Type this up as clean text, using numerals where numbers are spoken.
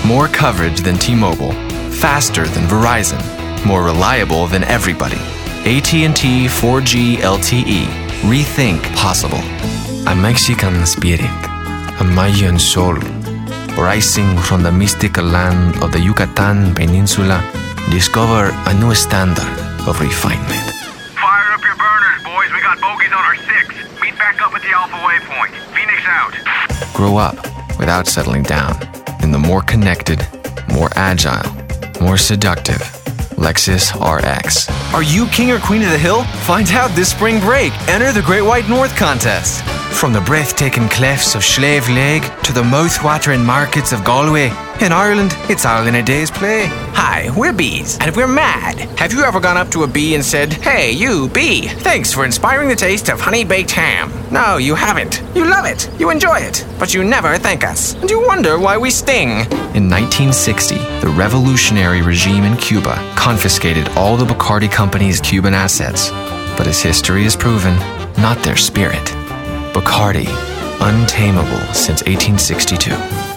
More coverage than T-Mobile. Faster than Verizon. More reliable than everybody. AT&T 4G LTE. Rethink possible. A Mexican spirit. A Mayan soul. Rising from the mystical land of the Yucatan Peninsula, discover a new standard of refinement. Fire up your burners, boys. We got bogeys on our 6. Meet back up at the Alpha Waypoint. Phoenix out. Grow up without settling down in the more connected, more agile, more seductive Lexus RX. Are you king or queen of the hill? Find out this spring break. Enter the Great White North contest. From the breathtaking clefts of Slave Lake to the mouth-watering markets of Galway. In Ireland, it's all in a day's play. Hi, we're bees, and we're mad. Have you ever gone up to a bee and said, "Hey, you, bee, thanks for inspiring the taste of honey-baked ham"? No, you haven't. You love it. You enjoy it. But you never thank us. And you wonder why we sting. In 1960, the revolutionary regime in Cuba confiscated all the Bacardi Company's Cuban assets. But as history has proven, not their spirit. Bacardi, untamable since 1862.